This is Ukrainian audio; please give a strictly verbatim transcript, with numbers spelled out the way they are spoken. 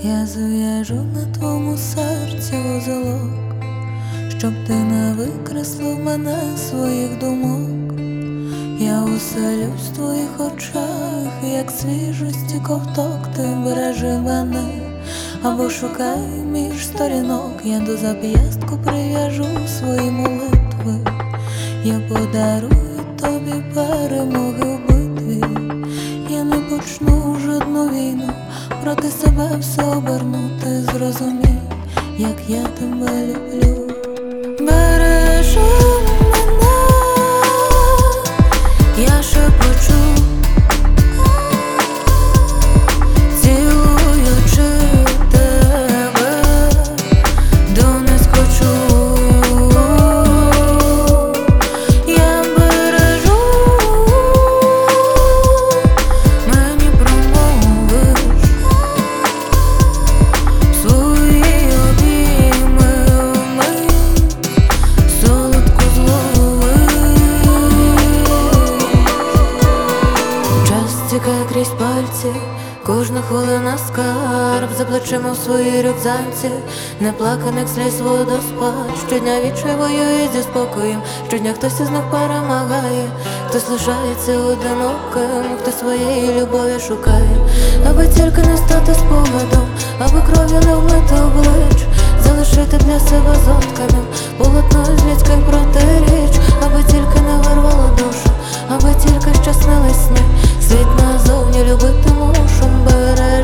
Я зав'яжу на твоєму серці вузолок, щоб ти не викреслив мене своїх думок. Я оселюсь в твоїх очах, як свіжості ковток, ти бережи мене, або шукай між сторінок. Я до зап'ястку прив'яжу свої молитви, я подарую тобі перемоги в битві. Я не почну жодну війну, проти себе все обернути. Зрозумій, як я тебе люблю. Бережи мене, я шепочу, цілуючи тебе, донизу хочу. Я бережу, мені промовиш свої обійми вмить, солодко зловиш. Час тікає крізь пальці, кожна хвилина скарб за плечима в своїй рюкзанці, неплаканих сліз водоспад. Щодня відчай воює зі спокоєм, щодня хтось із них перемагає, хтось лишається одиноким, хтось своєї любові шукає. Аби тільки не стати спогадом, аби кров'ю не вмити облич, залишити для себе зотканим полотно з людських протиріч. Аби тільки не вирвало душу, аби тільки щаснили сни, світ назовні любити мушу. Бережи